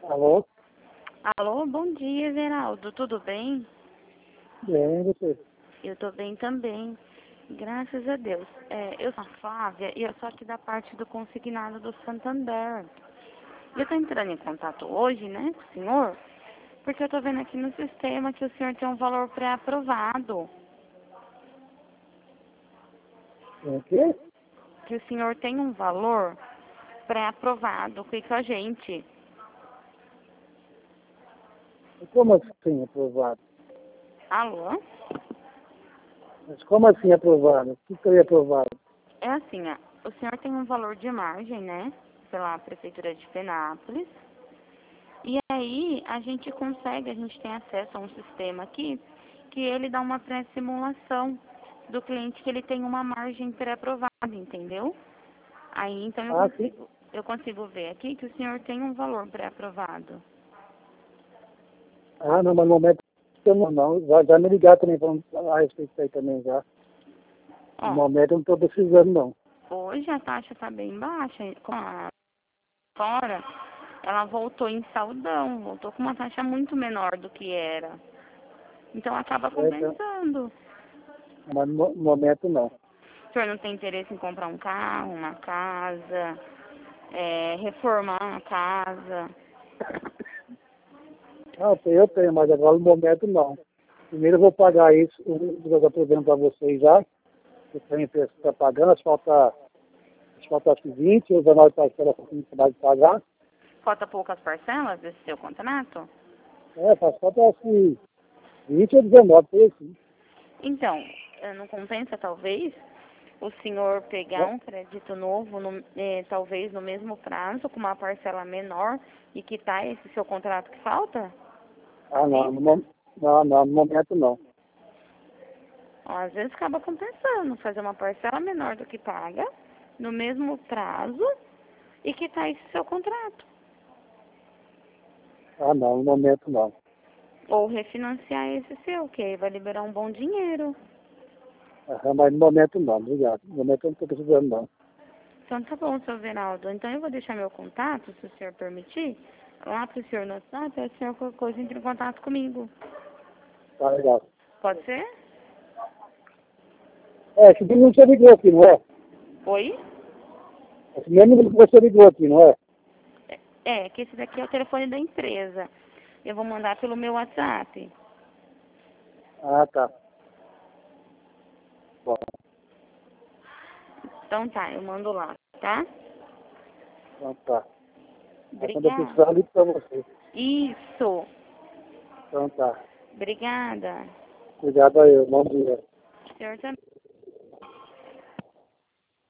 Alô? Alô, bom dia, Everaldo. Tudo bem? Bem, você? Eu tô bem também. Graças a Deus. Eu sou a Flávia e eu sou aqui da parte do consignado do Santander. Eu tô entrando em contato hoje, né, com o senhor, porque eu tô vendo aqui no sistema que o senhor tem um valor pré-aprovado. O quê? Que o senhor tem um valor pré-aprovado aqui com a gente. Como assim aprovado? Alô? Mas como assim aprovado? O que seria aprovado? É assim, ó, o senhor tem um valor de margem, né, pela Prefeitura de Penápolis. E aí a gente tem acesso a um sistema aqui que ele dá uma pré-simulação do cliente que ele tem uma margem pré-aprovada, entendeu? Aí então Ah, sim. eu consigo ver aqui que o senhor tem um valor pré-aprovado. Ah, não, mas no momento eu não. Já me ligaram também falando a respeito disso aí também já. No Ó, momento eu não estou precisando, não. hoje a taxa está bem baixa, com a fora ela voltou em saldão, voltou com uma taxa muito menor do que era. Então acaba É, então, compensando. mas no momento não. O senhor não tem interesse em comprar um carro, uma casa, reformar a casa? Ah, eu tenho, mas agora no momento não. Primeiro eu vou pagar isso, o que eu estou vendo para vocês já. Que a empresa está pagando, as falta acho que 20, ou 19 parcelas que a gente vai pagar. Falta poucas parcelas desse seu contrato? Faz falta acho que 20 ou 19, por assim. Então, não compensa talvez o senhor pegar Né? um crédito novo, talvez no mesmo prazo, com uma parcela menor e quitar esse seu contrato que falta? Ah, não, Hein? não, no momento não. Ó, às vezes acaba compensando fazer uma parcela menor do que paga, no mesmo prazo, e quitar esse seu contrato. Ah, não, no momento não. Ou refinanciar esse seu, que aí vai liberar um bom dinheiro. Mas no momento não, obrigado. No momento eu não estou precisando não. Então tá bom, seu Veraldo. Então eu vou deixar meu contato, se o senhor permitir, lá pro senhor no WhatsApp, aí o senhor qualquer coisa entre em contato comigo. Tá legal. Pode ser? Esse mesmo que você ligou aqui, não é? Oi? Esse mesmo que você ligou aqui, não é? Que esse daqui é o telefone da empresa. Eu vou mandar pelo meu WhatsApp. Ah, tá. Bom, Então tá, eu mando lá, tá? então tá. Aí quando eu Obrigada. precisar, eu ligo para você. Isso. Então tá. Obrigada. Obrigado aí, bom dia. O senhor também.